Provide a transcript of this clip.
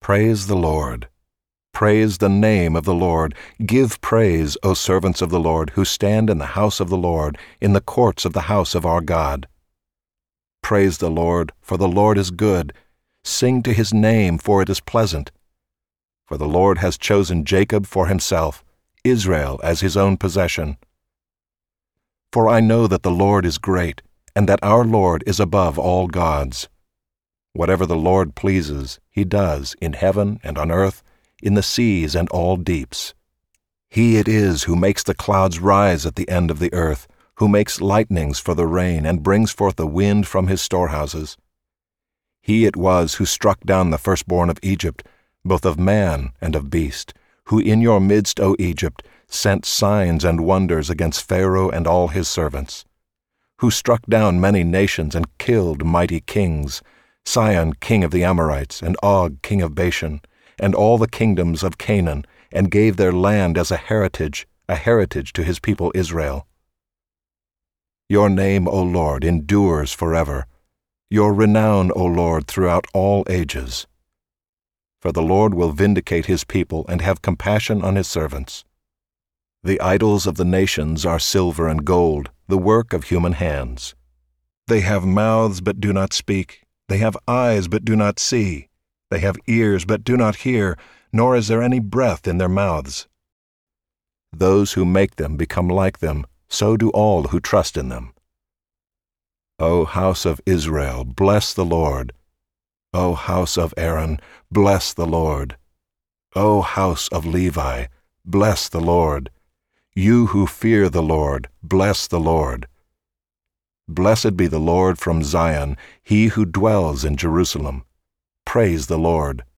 Praise the Lord. Praise the name of the Lord. Give praise, O servants of the Lord, who stand in the house of the Lord, in the courts of the house of our God. Praise the Lord, for the Lord is good. Sing to his name, for it is pleasant. For the Lord has chosen Jacob for himself, Israel as his own possession. For I know that the Lord is great, and that our Lord is above all gods. Whatever the Lord pleases, he does, in heaven and on earth, in the seas and all deeps. He it is who makes the clouds rise at the end of the earth, who makes lightnings for the rain, and brings forth the wind from his storehouses. He it was who struck down the firstborn of Egypt, both of man and of beast, who in your midst, O Egypt, sent signs and wonders against Pharaoh and all his servants, who struck down many nations and killed mighty kings, Sihon king of the Amorites, and Og king of Bashan, and all the kingdoms of Canaan, and gave their land as a heritage to his people Israel. Your name, O Lord, endures forever, your renown, O Lord, throughout all ages. For the Lord will vindicate his people and have compassion on his servants. The idols of the nations are silver and gold, the work of human hands. They have mouths but do not speak, they have eyes but do not see, they have ears but do not hear, nor is there any breath in their mouths. Those who make them become like them, so do all who trust in them. O house of Israel, bless the Lord. O house of Aaron, bless the Lord. O house of Levi, bless the Lord. You who fear the Lord, bless the Lord. Blessed be the Lord from Zion, he who dwells in Jerusalem. Praise the Lord.